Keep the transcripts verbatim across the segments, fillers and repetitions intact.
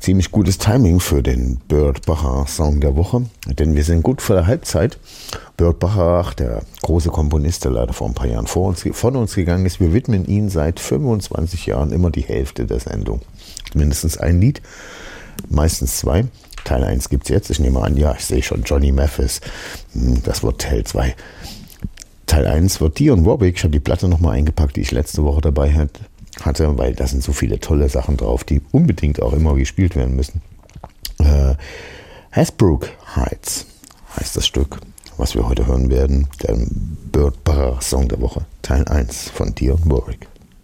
ziemlich gutes Timing für den Burt Bacharach-Song der Woche, denn wir sind gut vor der Halbzeit. Burt Bacharach, der große Komponist, der leider vor ein paar Jahren vor uns, von uns gegangen ist, wir widmen ihm seit fünfundzwanzig Jahren immer die Hälfte der Sendung. Mindestens ein Lied, meistens zwei. Teil eins gibt es jetzt, ich nehme an, ja, ich sehe schon Johnny Mathis, das wird Teil zwei. Teil eins wird Dionne Warwick, ich habe die Platte nochmal eingepackt, die ich letzte Woche dabei hatte, weil da sind so viele tolle Sachen drauf, die unbedingt auch immer gespielt werden müssen. Äh, Hasbrook Heights heißt das Stück, was wir heute hören werden, der Burt Bacharach Song der Woche, Teil eins von Dionne Warwick.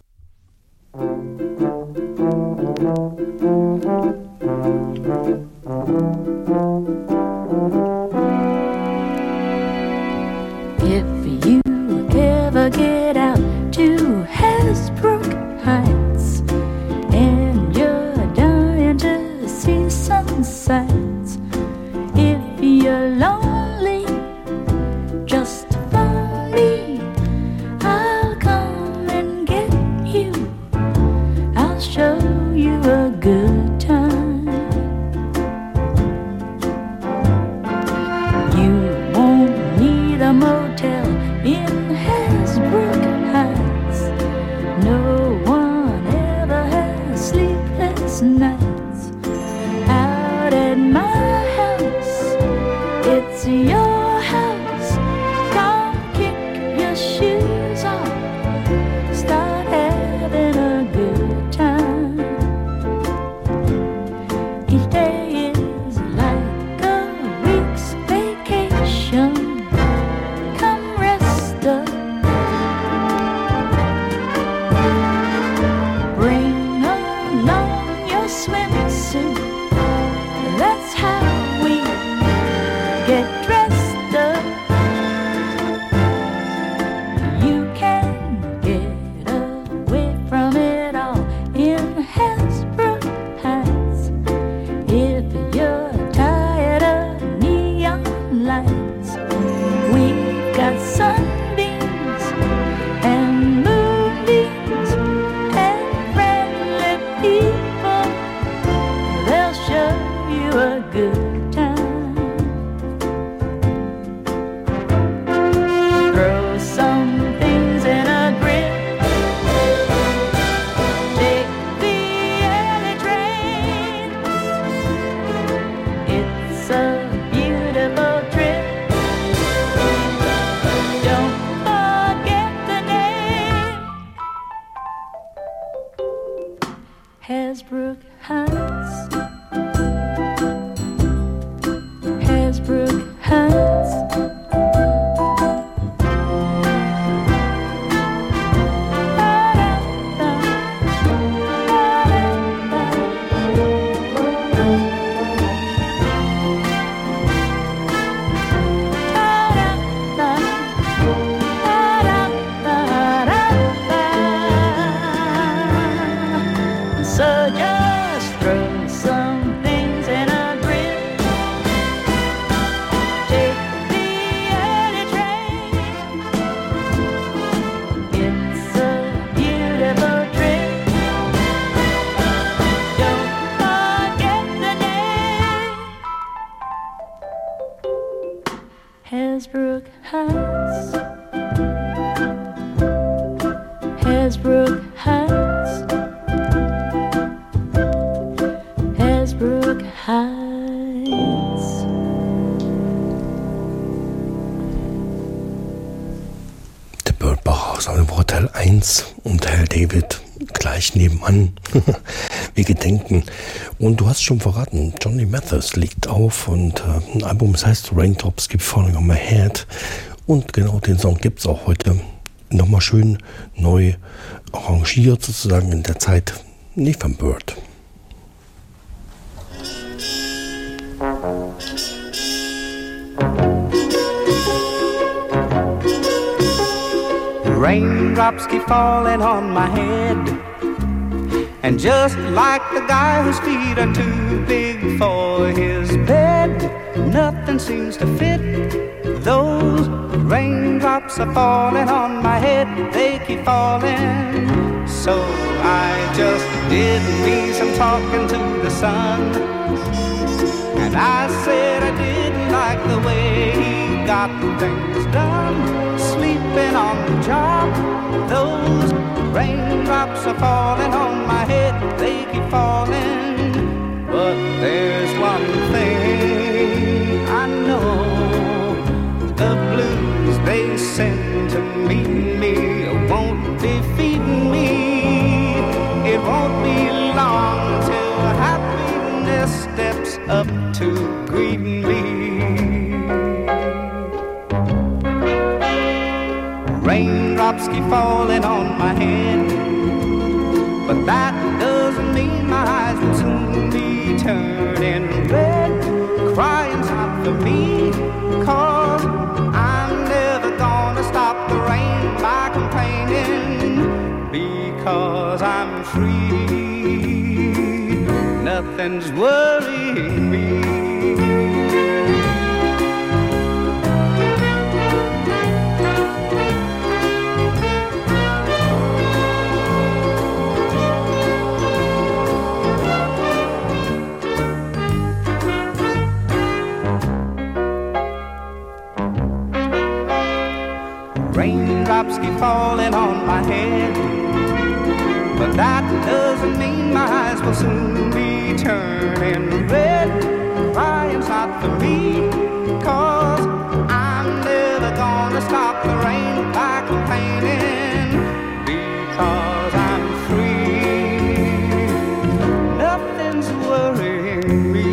If you ever get out to Hasbrook Heights and you're dying to see some sights, if you're lonely, just phone me. I'll come and get you. I'll show you a good time. You won't need a motel in Hasbrook Heights. No one ever has sleepless nights out at my house. It's your house. Come kick your shoes off, start having a good time. Each day is like a week's vacation. Come rest up. Bring along your swimsuit. That's how we get dressed up. You can get away from it all in Hasbrook Heights. If you're tired of neon lights, we've got sunbeams and moonbeams and friendly people. They'll show you a good time. Throw some things in a grip. Take the early train. It's a beautiful trip. Don't forget the name. Hasbrook Heights. Hasbrook Heights. So just throw some things in a grip. Take the early train. It's a beautiful trip. Don't forget the name. Hasbrook Heights. Hasbrook Heights. Hasbrook Heights. Der Burt Bacharach Song der Woche Teil eins und Teil David gleich nebenan. Wir gedenken. Und du hast schon verraten, Johnny Mathis liegt auf und äh, ein Album, das heißt Raindrops Keep Falling on My Head. Und genau den Song gibt es auch heute nochmal schön neu arrangiert, sozusagen in der Zeit, nicht von Burt. Raindrops keep falling on my head, and just like the guy whose feet are too big for his bed, nothing seems to fit. Those raindrops are falling on my head, they keep falling. So I just did me some talking to the sun, and I said I didn't like the way he got things done, sleeping on the job. Those raindrops are falling on my head, they keep falling. But there's one thing I know, the blues they send to meet me won't defeat me. It won't be long till happiness steps up to greet me. Raindrops keep falling on my head, but that doesn't mean my eyes will soon be turning red. Crying's not for me, 'cause I'm never gonna stop the rain by complaining, because I'm free. Nothing's worrying me. Raindrops keep falling on my head, but that doesn't mean my eyes will soon be turning red. Crying's not for me, 'cause I'm never gonna stop the rain by complaining, because I'm free. Nothing's worrying me.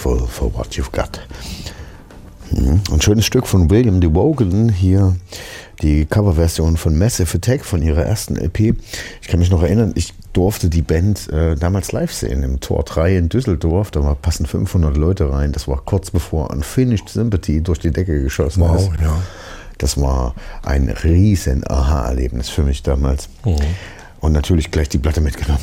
Grateful for what you've got. Ein schönes Stück von William DeVoegelen, hier die Coverversion von Massive Attack von ihrer ersten L P. Ich kann mich noch erinnern, ich durfte die Band äh, damals live sehen im Tor drei in Düsseldorf. Da war, passen fünfhundert Leute rein. Das war kurz bevor Unfinished Sympathy durch die Decke geschossen wow, ist. Ja. Das war ein riesen Aha-Erlebnis für mich damals. Mhm. Und natürlich gleich die Platte mitgenommen.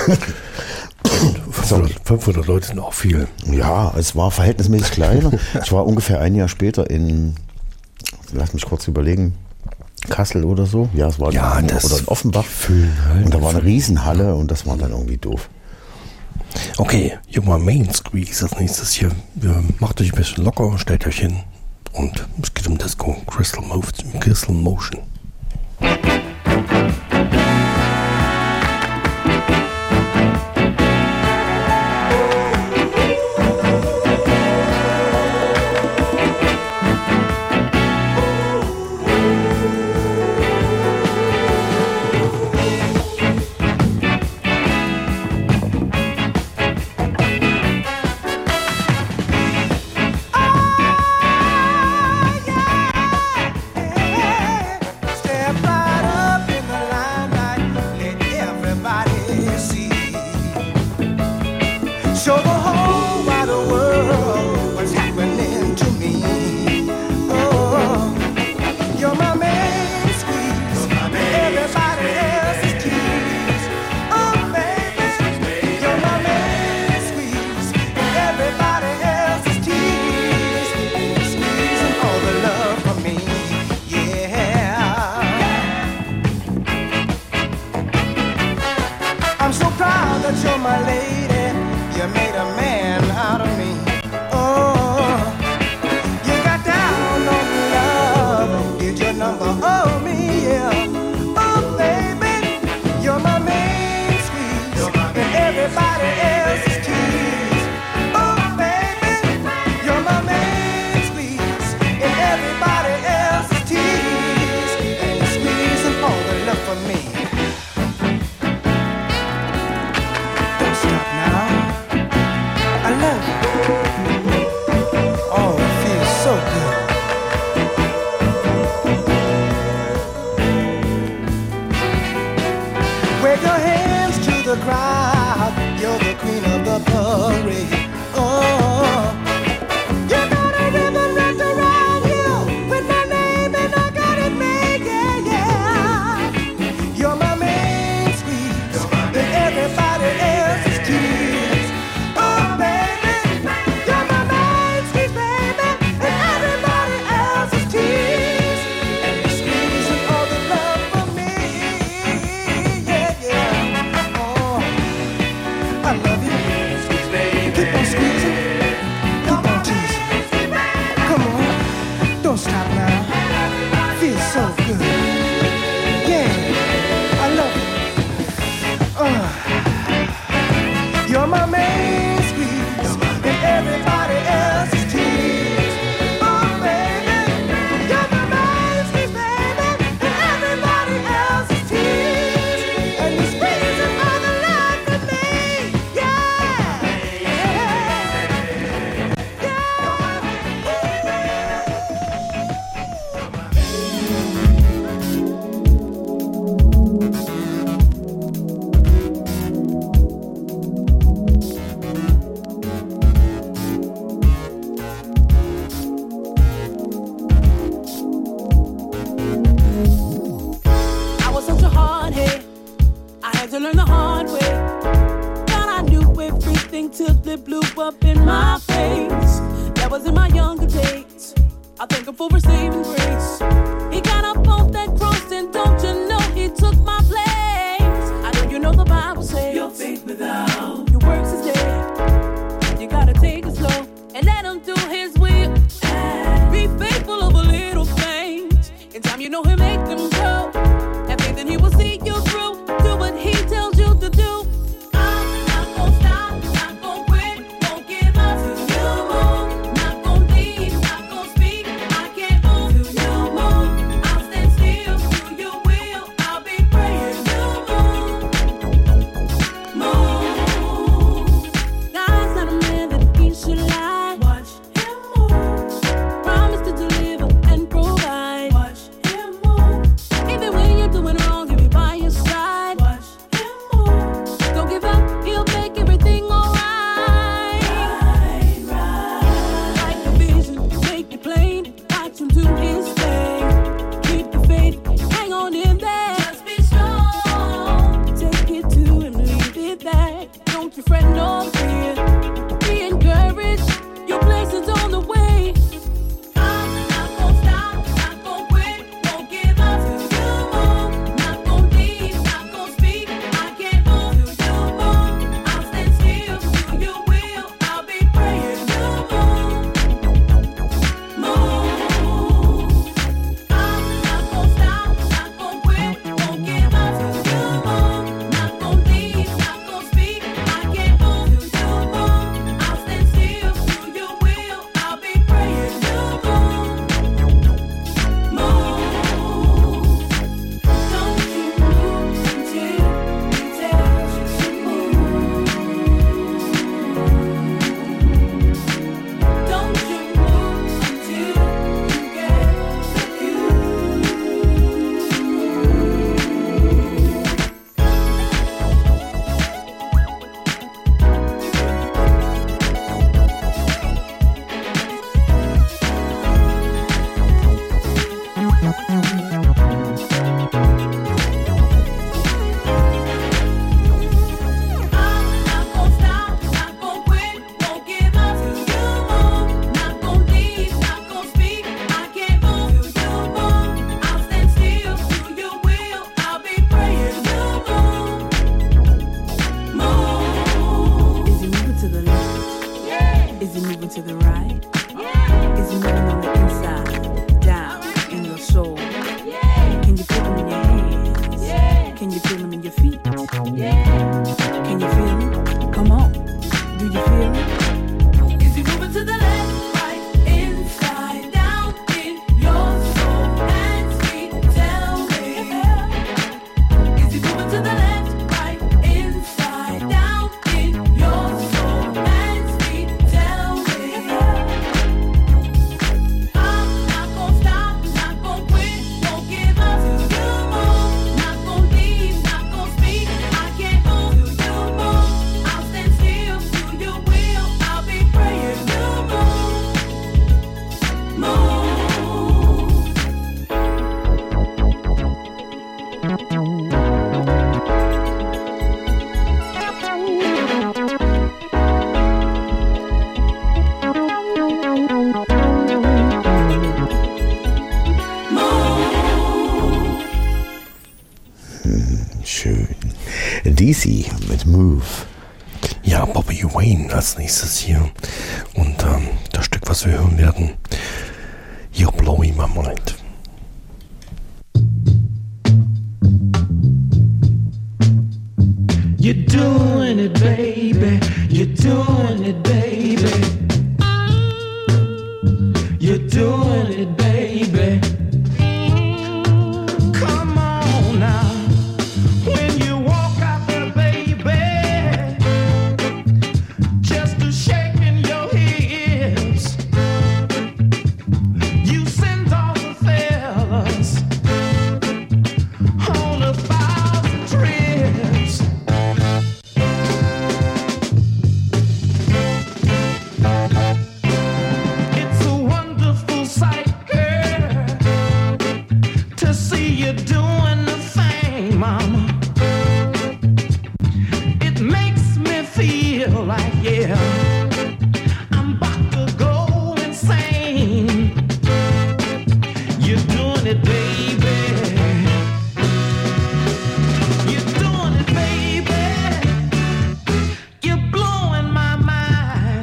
fünfhundert Leute sind auch viel. Ja, es war verhältnismäßig kleiner. Ich war ungefähr ein Jahr später in, lass mich kurz überlegen, Kassel oder so. Ja, es war ja, in, das oder in Offenbach. Halt. Und da war eine Riesenhalle und das war dann irgendwie doof. Okay, junger Main Squeeze als nächstes hier. Macht euch ein bisschen locker, stellt euch hin und es geht um Disco, Crystal, Mo- Crystal Motion. I'll stay D C mit Move. Ja, Bobby Wayne als nächstes hier. Und ähm, das Stück, was wir hören werden, You're Blowing My Mind. You're doing it, baby. You're doing it, baby. You're doing it, baby. Come on now. When you walk out there, baby, just a shaking your hips, you send all the fellas on a thousand trips. It's a wonderful sight, girl, to see you doing the thing, mama. It makes me feel like, yeah, I'm about to go insane. You're doing it, baby. You're doing it, baby. You're blowing my mind.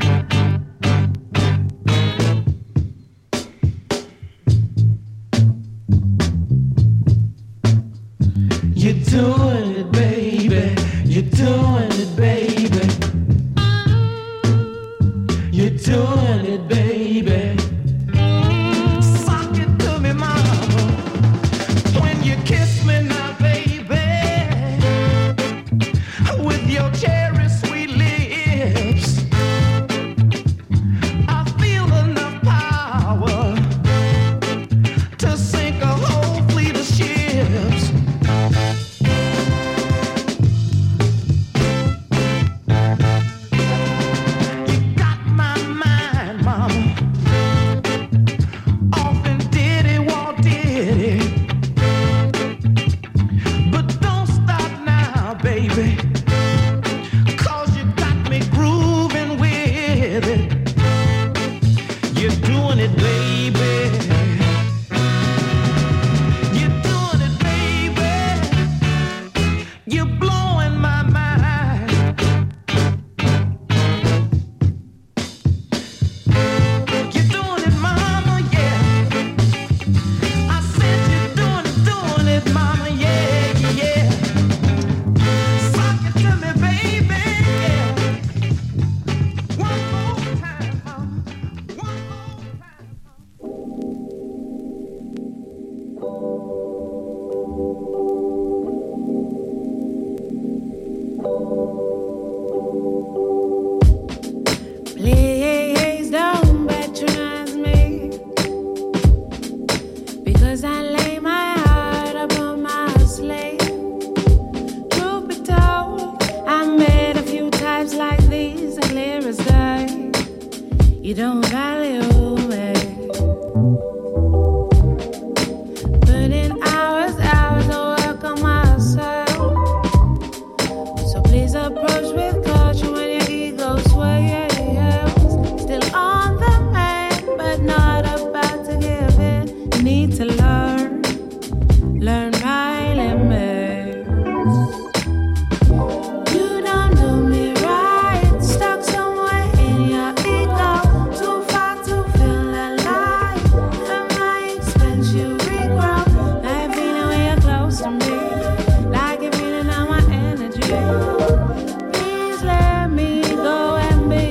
You're doing it, baby. You're doing it, baby. You're doing it, baby. Sock it to me, mama. When you kiss me now, baby, with your cherry sweet lips, I feel enough power to sink a whole fleet of ships. You got my mind, mama. Often did it, Walt did it. But don't stop now, baby, 'cause you got me grooving with it. You're doing it, baby. You're doing it, baby. You're blowing my mind. You're doing it, mama, yeah. I said you're doing it, doing it, mama, yeah, yeah. Sock it to me, baby, yeah. One more time, mama. One more time. Please don't patronize me, because I lay my heart upon my sleeve. Truth be told, I met a few types like these, as clear as day. You don't value me. Put in hours, hours of work on myself. So please approach with caution when your ego swells. Still on the man, but not about to give in. Need to learn, learn my limits. You don't do me right, stuck somewhere in your ego. Too far to feel alive. At my expense, you regrow. Like feeling when you're close to me, like you're feeling all my energy. Please let me go and be.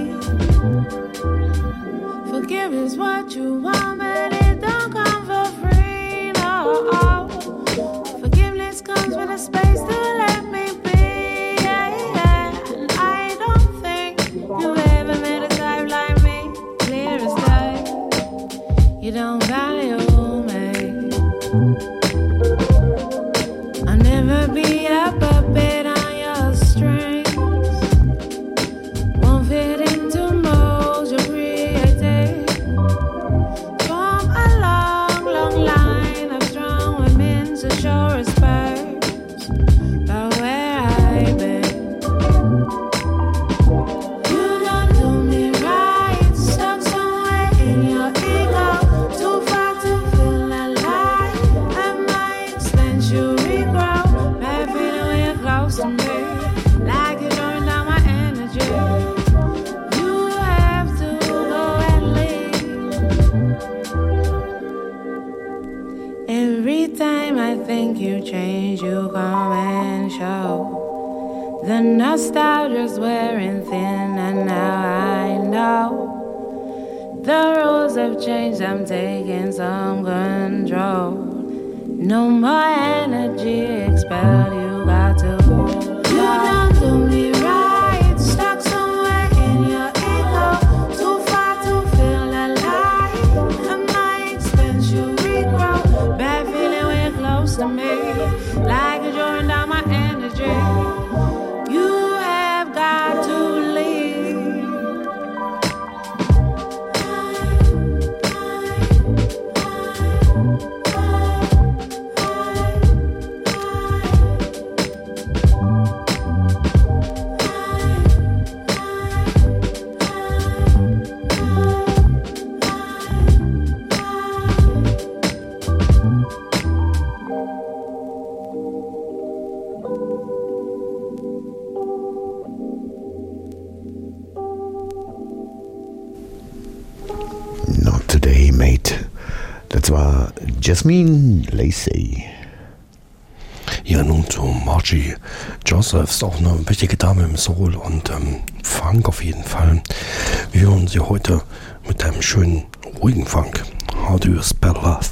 Forgive is what you want, but it don't come for free, no. Forgiveness comes with a space to let me be, yeah, yeah. And I don't think you've ever met a type like me, clear as day. You don't value me. I'll never be a puppet on your strings. Won't fit into molds you created. From a long, long line of strong women to show respect about where I've been. You don't do me right, stuck somewhere in your ego. Too far to feel alive. At my expense, you regrow. Bad feeling when Every time I think you change, you come and show. The nostalgia's wearing thin, and now I know the rules have changed. I'm taking some control. No more energy expelled. You got to go. You don't do me right. Stuck somewhere in your ego. Too far to feel alive. At my expense, you regrow. Bad feeling when you're close to me. Like you're drawing down my energy. You have got to leave. Not today, mate. Das war Jasmine Lacey. Ja, nun zu Margie Josephs, auch eine wichtige Dame im Soul und ähm, Funk auf jeden Fall. Wir hören sie heute mit einem schönen, ruhigen Funk. How do you spell love?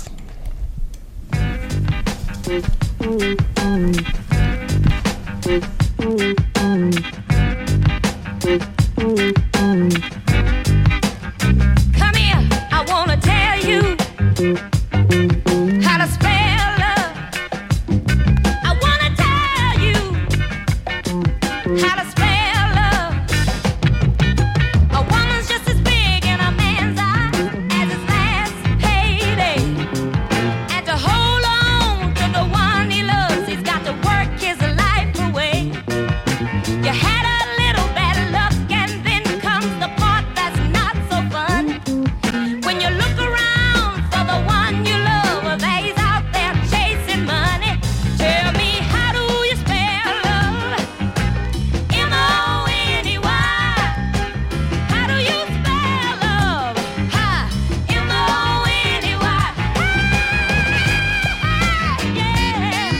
Come here, I wanna tell you how to spell love. I wanna tell you how to spell love. A woman's just as big in a man's eyes as his last payday. And to hold on to the one he loves, he's got to work his life away. You had a little bad luck, and then comes the part that's not so fun. When you look around for the one you love, well, he's out there chasing money. Tell me, how do you spell love? M O N E Y. How do you spell love? Ha, M O N E Y. Yeah.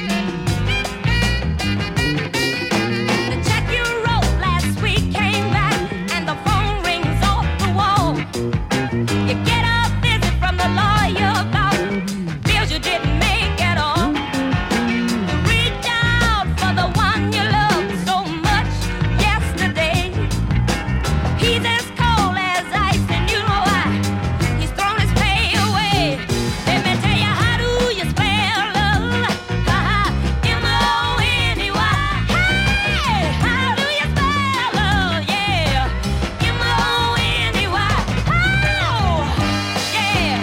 The check you wrote last week came back, and the phone rings off the wall. You get a visit from the lawyer about bills you didn't make at all. You reach out for the one you loved so much yesterday. He's as cold as ice, and you know why. He's thrown his pay away. Let me tell you, how do you spell love? Ha ha, M O N E Y. Hey, how do you spell love? Yeah, M O N E Y. Oh, yeah.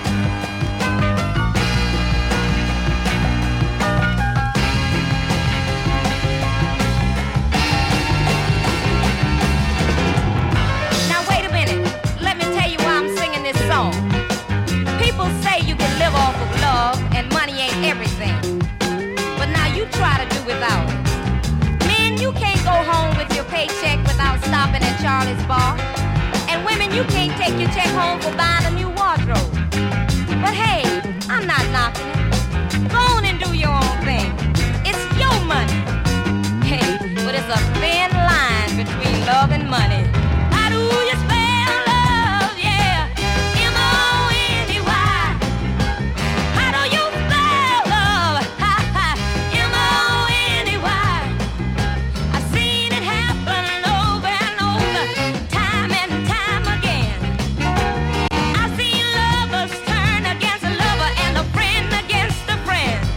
Now wait a minute. Let me tell you why I'm singing this song. People say you can live off of love and money ain't everything. But now you try to do without it. Men, you can't go home with your paycheck without stopping at Charlie's bar. And women, you can't take your check home for buying a new wardrobe. But hey, I'm not knocking it. Go on and do your own thing. It's your money. Hey, but it's a thin line between love and money. How do you spell love? Yeah, M O N E Y. How do you spell love? Ha ha, M O N E Y. I've seen it happen over and over, time and time again. I've seen lovers turn against a lover and a friend against a friend.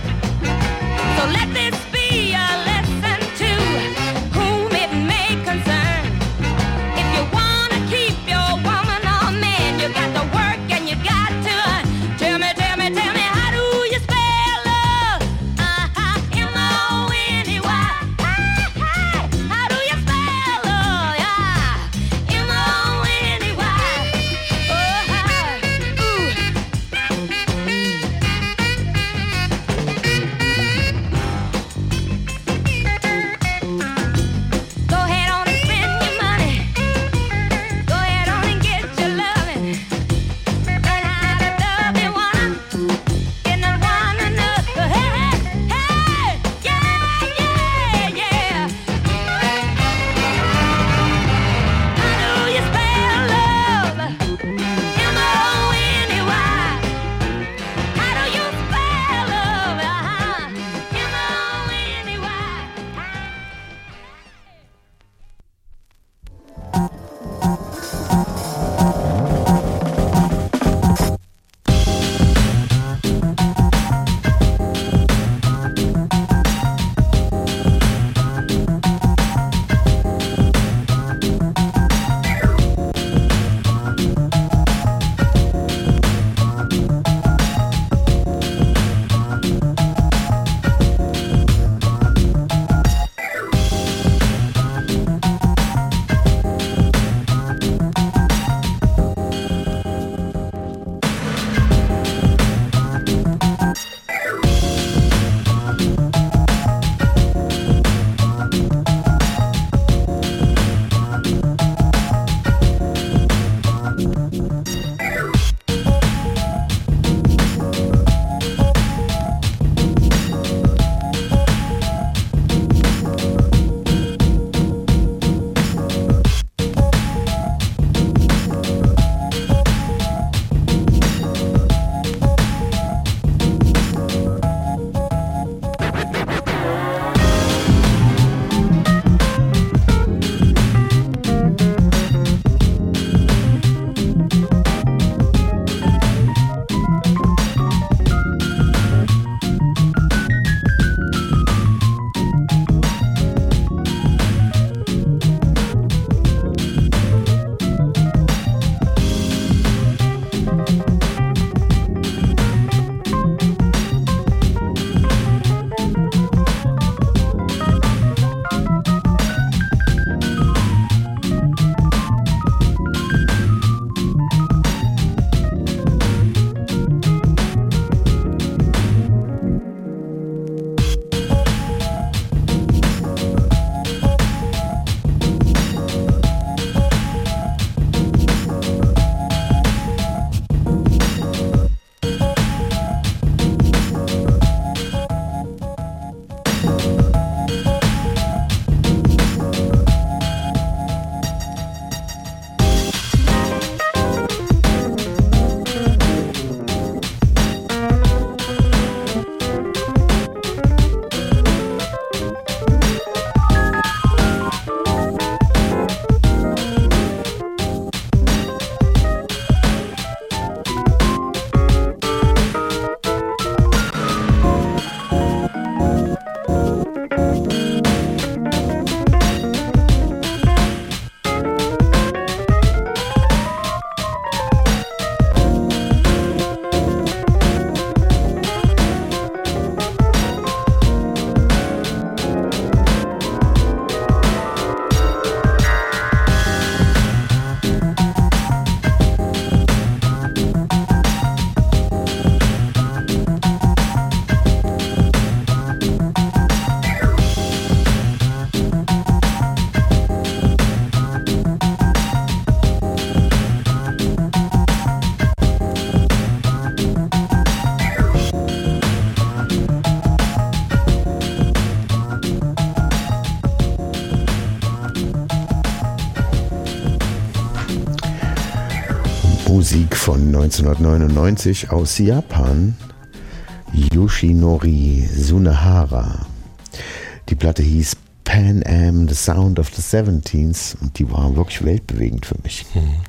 Musik von neunzehnhundertneunundneunzig aus Japan. Yoshinori Sunehara. Die Platte hieß Pan Am, The Sound of the Seventeens und die war wirklich weltbewegend für mich.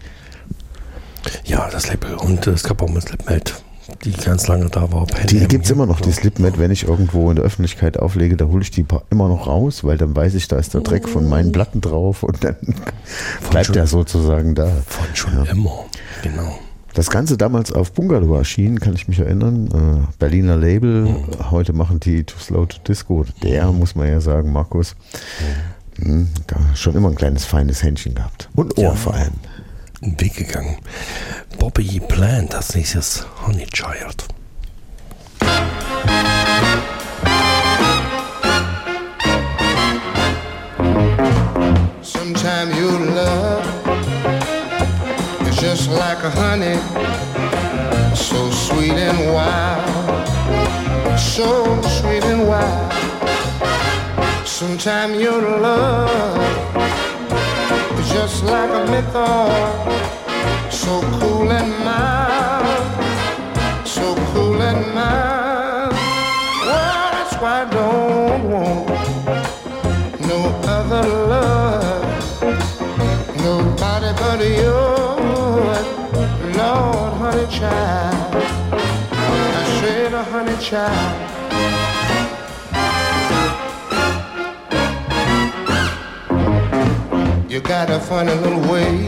Ja, das Label. Und äh, es gab auch mal Slipmate, die ganz lange da war. Pan Die Am. gibt es immer noch, die Slipmate. Wenn ich irgendwo in der Öffentlichkeit auflege, da hole ich die pa- immer noch raus, weil dann weiß ich, da ist der Dreck von meinen Platten drauf und dann bleibt schon- er sozusagen da. Von schon immer. Genau. Das Ganze damals auf Bungalow erschienen, kann ich mich erinnern. Äh, Berliner Label, heute machen die Too Slow to Disco. Der, muss man ja sagen, Markus, mh, da schon immer ein kleines feines Händchen gehabt. Und Ohr Ja. vor allem. Einen Weg gegangen. Bobby Plant, als nächstes Honey Child. Sometime your love is just like a honey, so sweet and wild, so sweet and wild. Sometime your love is just like a menthol, so cool and mild, so cool and mild. Well, that's why I don't want no other love, nobody but yours, Lord, honey child. I said, a honey child. You got a funny little way,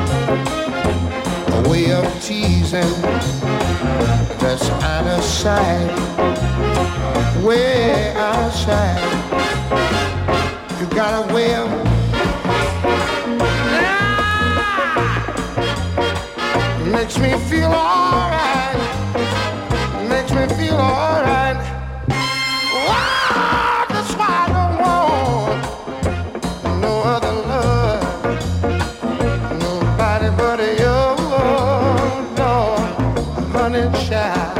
a way of teasing that's out of sight, way out of sight. You got a way of makes me feel alright, makes me feel alright. Wow, that's why I don't want no other love, nobody but you, Lord, honey child.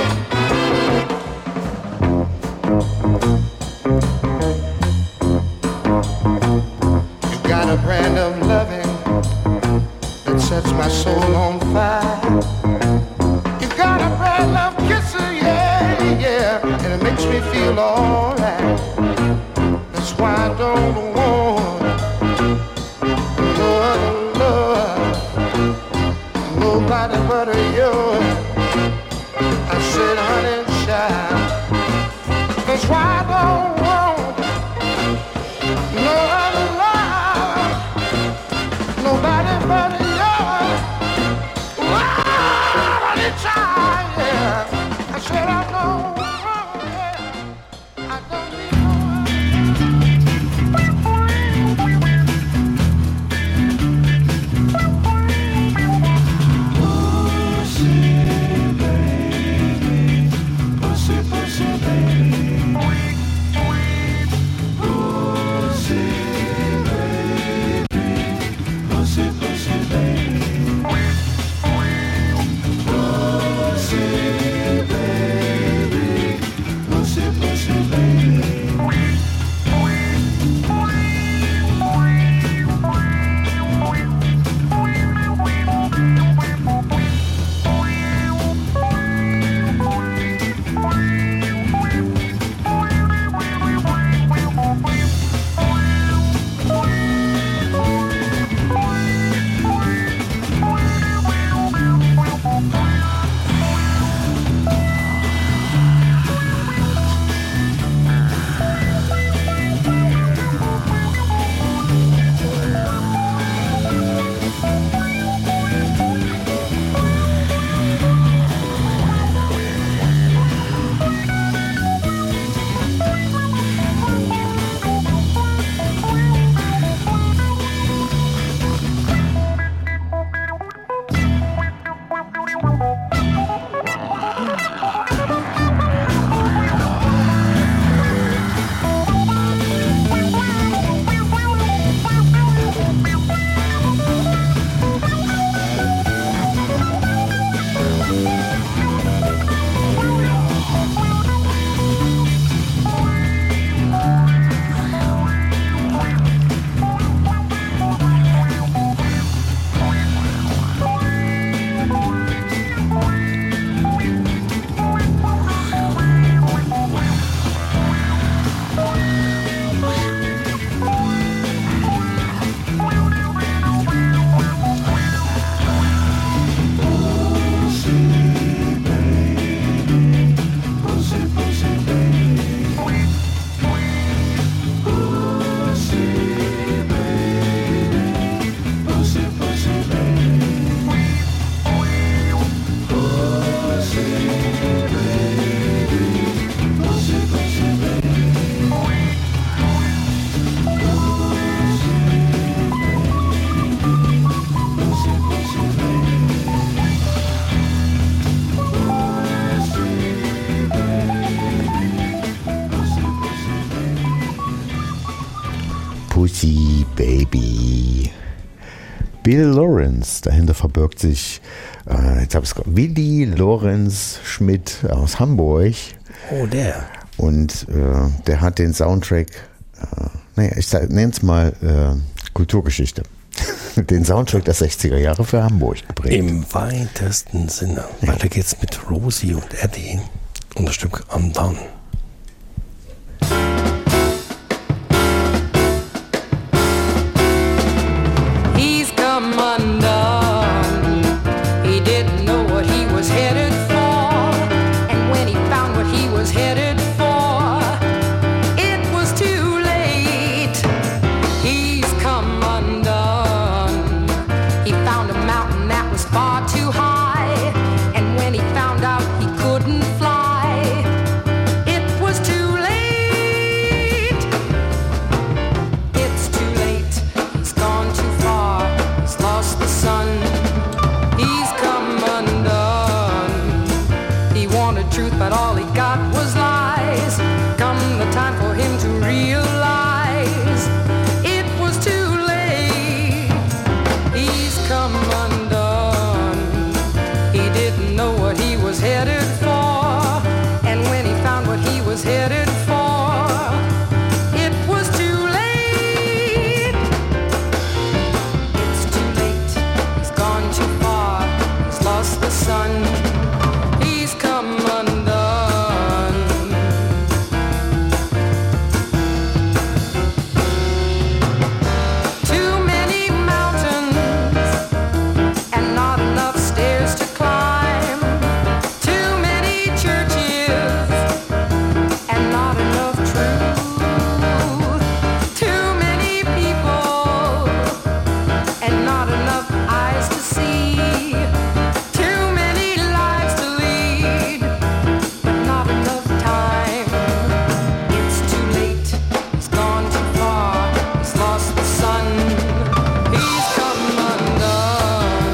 You got a brand of loving that sets my soul on fire. You got a brand of kissing, yeah, yeah, and it makes me feel alright. That's why I don't want no other love, nobody but you. I said, honey child, that's why I don't want no other love, nobody but you. Wow, honey child, yeah. I said I don't want, yeah. I Rosie Baby. Bill Lawrence, dahinter verbirgt sich, äh, jetzt habe ich es Willi Lorenz Schmidt aus Hamburg. Oh, der. Und äh, der hat den Soundtrack, äh, naja, ich nenne es mal äh, Kulturgeschichte, den Soundtrack der sechziger Jahre für Hamburg geprägt. Im weitesten Sinne. Ja. Weiter geht's mit Rosie und Eddie und das Stück I'm Done. He's come undone. He didn't know what he was headed for. And when he found what he was headed for, it was too late. He's come undone. He found a mountain that was far too high. And when he found out he couldn't fly, it was too late. It's too late. He's gone too far. He's lost the sun. He's come undone. He wanted truth, but all he got was lies. Come the time for him to realize it was too late. He's come undone. He didn't know what he was headed for. And when he found what he was headed for, it was too late. It's too late. He's gone too far. He's lost the sun. He's come undone. Too many mountains and not enough stairs to climb. Too many churches and not enough truth. Too many people and not enough eyes to see. Too many lives to lead, but not enough time. It's too late. He's gone too far. He's lost the sun. He's come undone.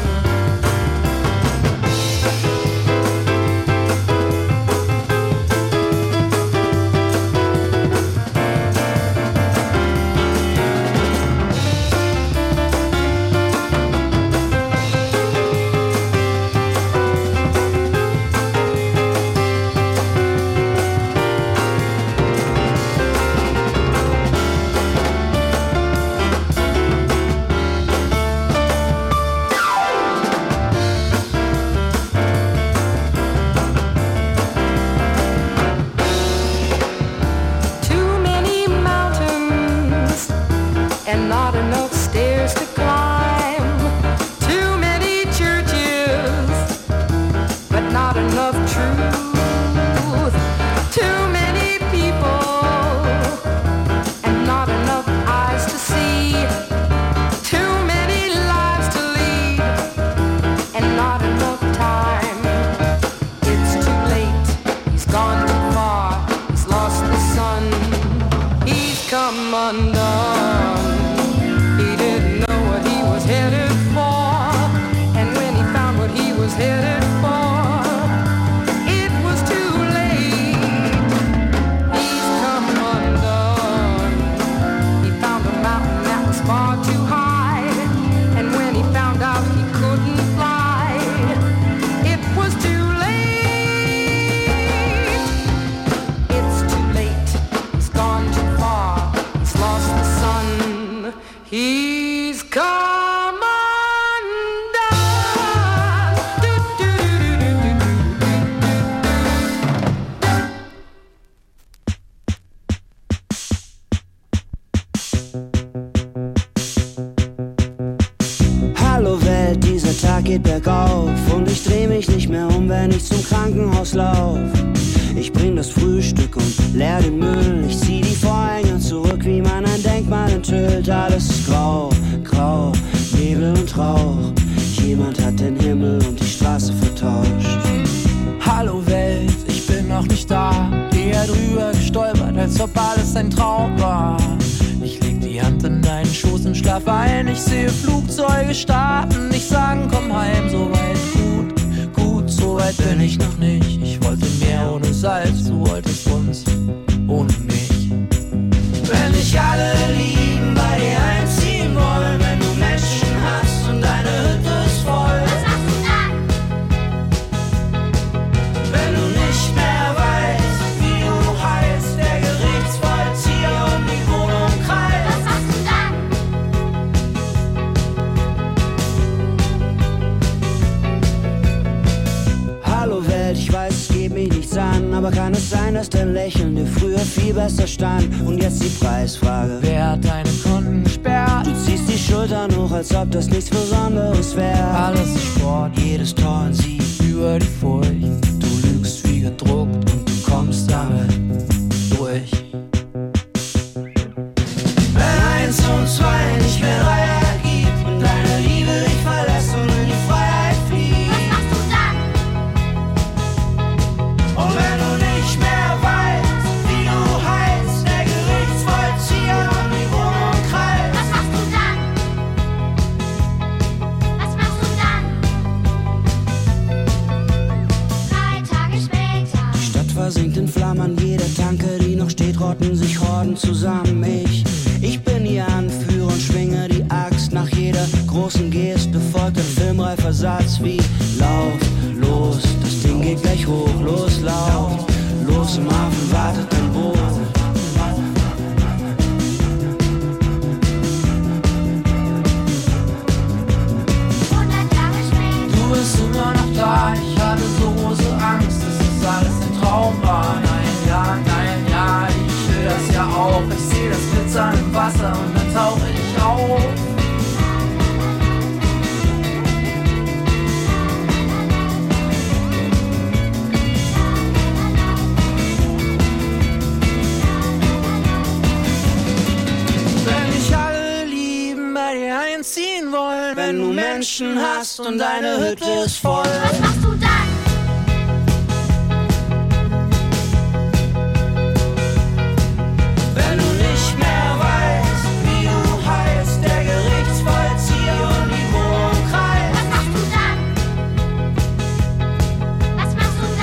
Too many mountains and not enough stairs to climb. Too many churches, but not enough truth. Too many people and not enough eyes to see. Too many lives to lead and not enough time. It's too late. He's gone too far. He's lost the sun. He's come undone. He didn't know what he was headed for. And when he found what he was headed for, it was too late. He's come undone. He found a mountain that was far too high. And when he found out he couldn't fly, it was too late. It's too late. He's gone too far. He's lost the sun. He's come undone. Do, do, do, do, do, do, Hallo Welt, dieser Tag geht bergauf und ich dreh mich nicht mehr um, wenn ich zum Krankenhaus lauf. Ich bring das Frühstück und leer den Müll. Ich zieh die Vorhänge zurück, wie man ein Denkmal enthüllt. Alles ist grau, grau, Nebel und Rauch. Jemand hat den Himmel und die Straße vertauscht. Hallo Welt, ich bin noch nicht da. Eher drüber gestolpert, als ob alles ein Traum war. Ich leg die Hand in deinen Schoß und schlaf ein. Ich sehe Flugzeuge starten, nicht sagen, komm heim. So weit gut, gut, so weit bin ich noch nicht. Ich wollte mehr ohne Salz, du wolltest uns ohne mich. Wenn dich alle lieben geht mich nichts an, aber kann es sein, dass dein Lächeln dir früher viel besser stand? Und jetzt die Preisfrage. Wer hat deine Konten gesperrt? Du ziehst die Schultern hoch, als ob das nichts Besonderes wäre. Alles ist Sport, jedes Tor ein Sieg über die Furcht. Du lügst wie gedruckt und du kommst damit durch. Wenn eins und zwei nicht mehr drei ergibt und deine Liebe dich verlässt und in die Freiheit fliegt. Was machst du dann? Und wenn du nicht mehr weißt, wie du heißt, der Gerichtsvollzieher um die Wohnung kreist. Was machst du dann? Was machst du dann? Drei Tage später. Die Stadt versinkt in Flammen, jede Tanke, die noch steht, rotten sich Horden zusammen. Ich, ich bin ihr Anführer und schwinge die Axt. Nach jeder großen Geste folgt ein filmreifer Satz wie Lauf, los, das Ding geht gleich hoch, los, lauf, los, im Hafen wartet ein Boot. hundert Jahre später. Du bist immer noch da, ich hatte so große Angst, dass das alles ein Traum war. Nein, ja, nein, ja, ich will das ja auch. Ich seh das Glitzern im Wasser und dann tauche ich auf. Wenn dich alle lieben, bei dir einziehen wollen, Wenn du Menschen hast und deine Hütte ist voll. Was machst du dann? Wenn du nicht mehr weißt, wie du heißt, der Gerichtsvollzieher um die Wohnung kreist. Was machst du dann? Was machst du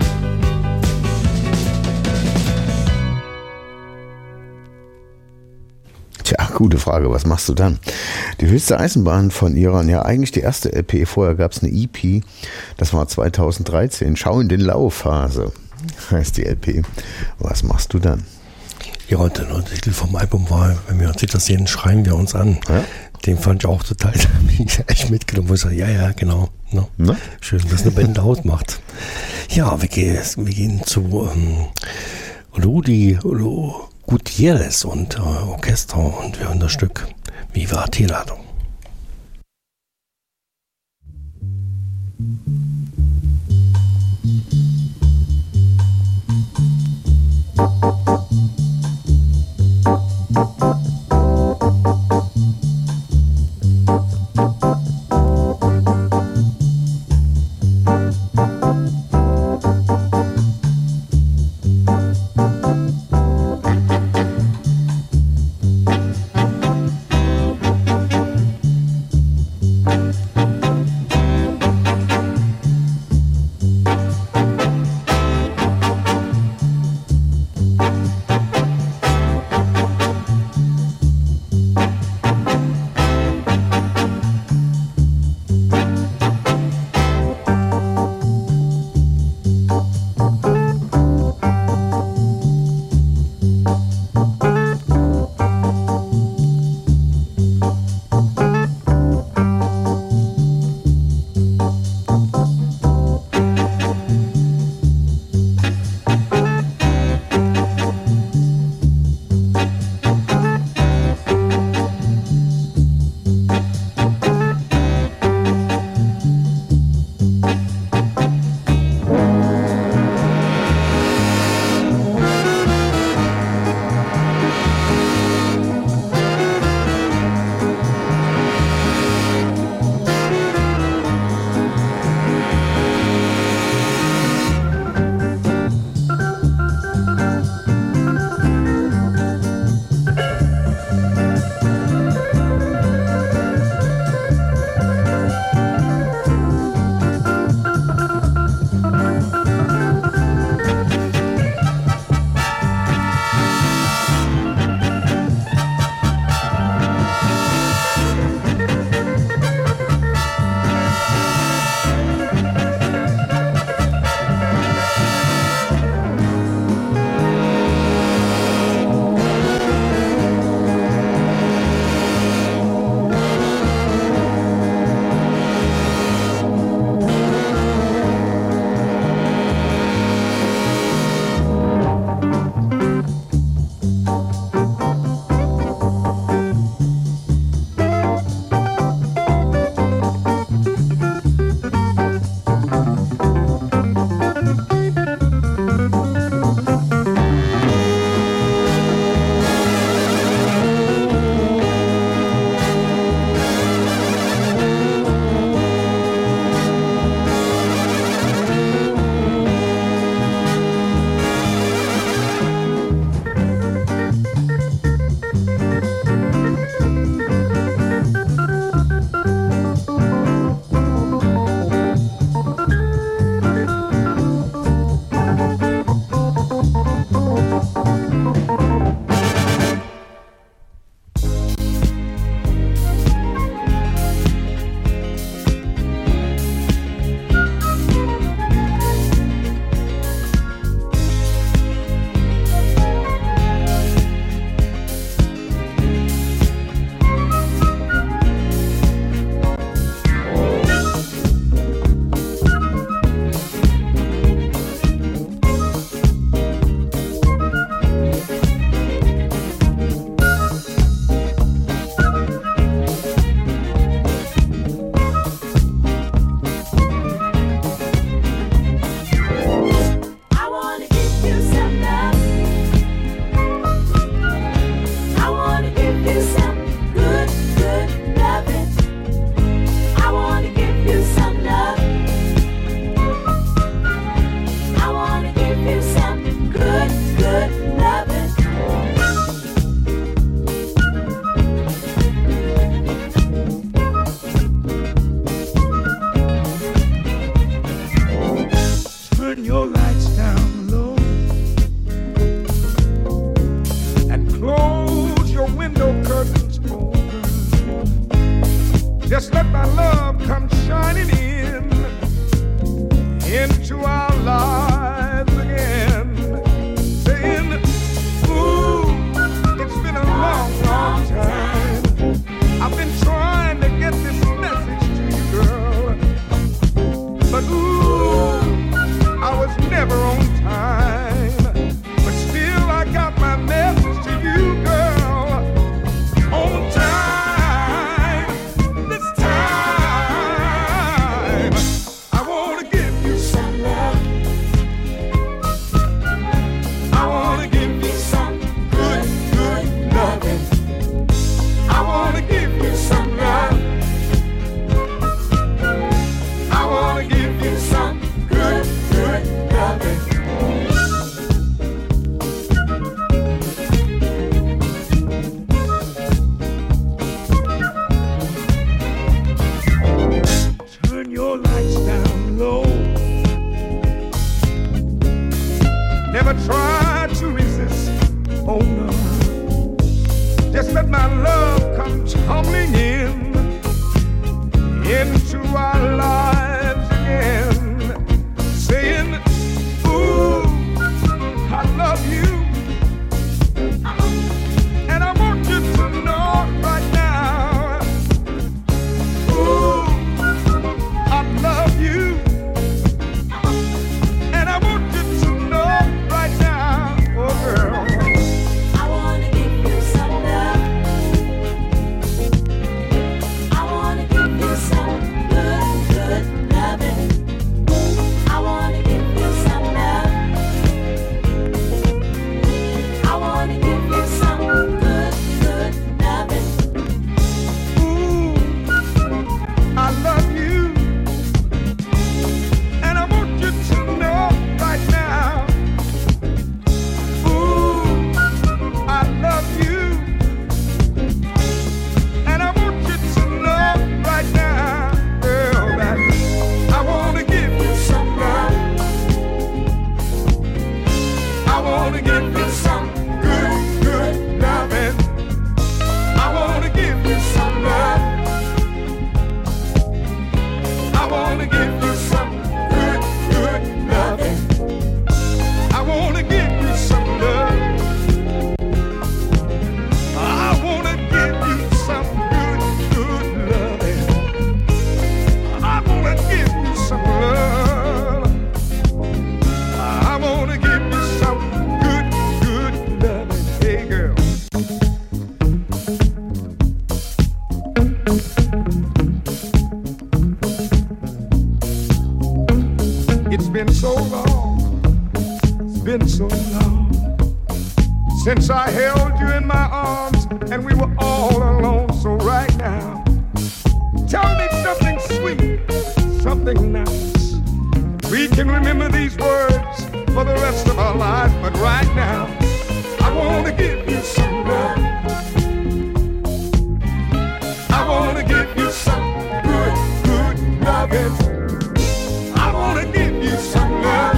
dann? Tja, gute Frage. Was machst du dann? Die höchste Eisenbahn von Iran, ja eigentlich die erste L P. Vorher gab es eine E P. Das war zweitausenddreizehn. Schau in den Laufphase heißt die L P. Was machst du dann? Ja, und der neue Titel vom Album war, wenn wir uns das sehen, schreien wir uns an. Ja? Den fand ich auch total, echt mitgenommen, wo ich sage, ja, ja, genau. No. Ne? Schön, dass eine Band ausmacht. Ja, wir gehen, wir gehen zu ähm, Rudi Gutierrez und äh, Orchester und wir hören das Stück Viva Tirado. Just let my love come shining in into our lives again, saying, ooh, it's been a long, long time. I've been trying to get this message to you, girl, but ooh, I was never on time. But still I got my message to you, girl, on time. This time I wanna give you some love. I wanna give you some good, good loving. I wanna give you some love. I wanna give you some good, good loving. Turn your lights down low. Never try to resist. Oh no. Just let my love come tumbling in into our lives again, saying, ooh, I love you. And I want you to know right now, ooh, I love you. And I want you to know right now, oh girl, I wanna give you some love. I wanna give you some good, good loving. I wanna give you some love. I wanna give you some good, good loving. ooh, I love you. And I want you to know right now, ooh, I love you. And I want you to know right now, girl, that I wanna give you some love. I wanna give you some good, good loving. I wanna give you some love. I wanna give you some good, good loving. I wanna give you some love. I wanna give you some good, good loving. I wanna give you some love. I wanna give you some good, good loving. Hey girl. It's been so long, it's been so long since I held you in my arms and we were all alone. So right now, tell me something sweet, something nice. We can remember these words for the rest of our lives, but right now, I want to give you some love. I want to give you some good, good loving. I want to give you some love.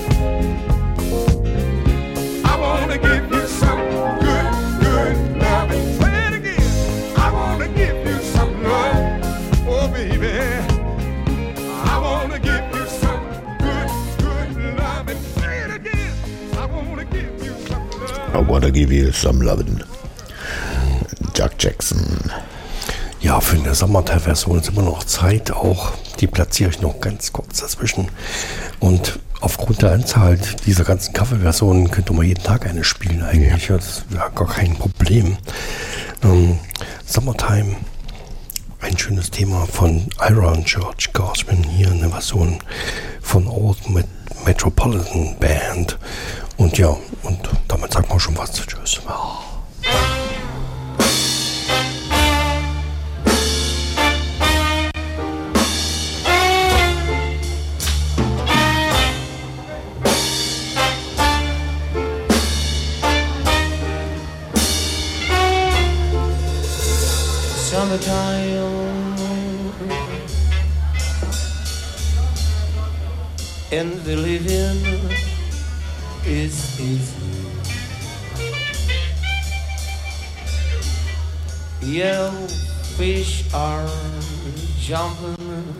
I want to give you some good, good loving. Say it again. I want to give you some love. Oh, baby. I want to give you some good, good loving. Say it again. I want to give you some love. I wanna give you some lovin'. Jack Jackson. Ja, für eine Summertime-Version ist immer noch Zeit auch. Die platziere ich noch ganz kurz dazwischen. Und aufgrund der Anzahl dieser ganzen Coverversionen könnte man jeden Tag eine spielen eigentlich. Ja. Das wäre gar kein Problem. Ähm, Summertime, ein schönes Thema von Ira und George Garsman. Hier eine Version von Old Metropolitan Band. Und ja, und damit sagt man schon was. Tschüss. Summertime and the living is easy. Yeah, fish are jumping.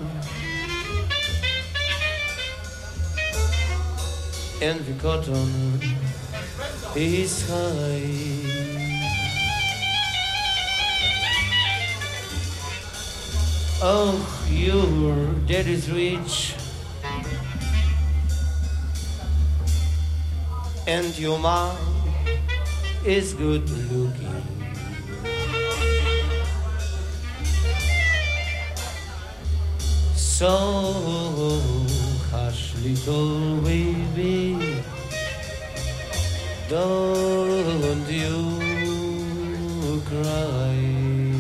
And the cotton is high. Oh, your dad is rich, and your mom is good looking. So hush, little baby, don't you cry.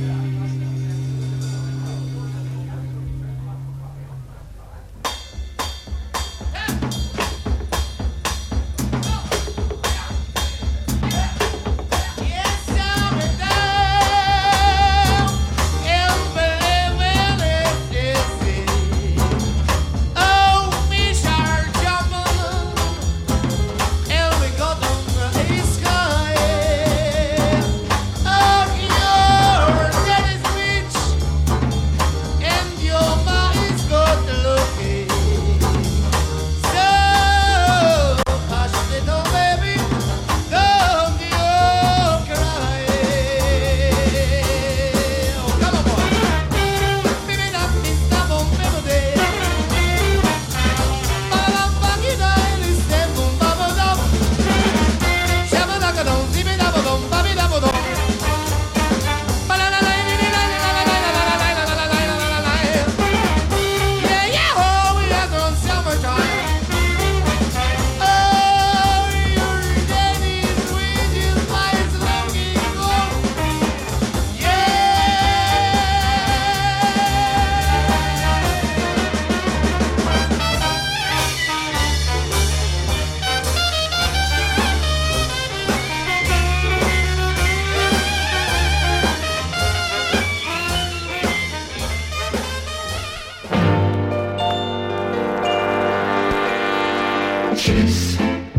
Tschüss,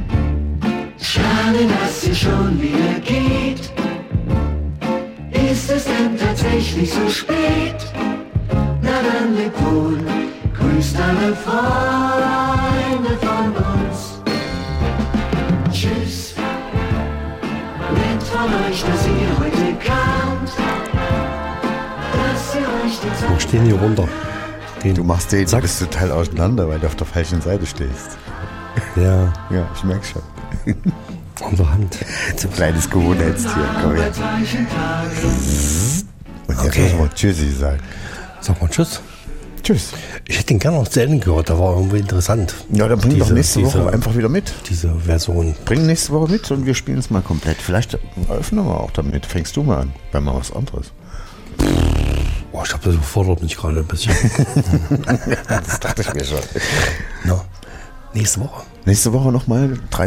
schade, dass sie schon wieder geht. Ist es denn tatsächlich so spät? Na dann leb wohl, grüßt alle Freunde von uns. Tschüss, nett von euch, dass ihr heute kamt, dass ihr euch die Zeit... Wir stehen hier runter. Den Du machst den, du Zack. bist total auseinander, weil du auf der falschen Seite stehst. Ja, Ja, ich merke schon. unsere Hand. So ein kleines Gewohnheitstier. Komm her. Und jetzt Okay. müssen wir Tschüssi sagen. Sag mal Tschüss. Tschüss. Ich hätte den gerne noch zu Ende gehört, da war irgendwie interessant. Ja, dann bring doch Diese- nächste Woche diese- einfach wieder mit. Diese Version. Bring nächste Woche mit und wir spielen es mal komplett. Vielleicht öffnen wir auch damit. Fängst du mal an, bei mal was anderes. Boah, ich glaube, das überfordert mich gerade ein bisschen. Das dachte ich mir schon. No. Nächste Woche. Nächste Woche nochmal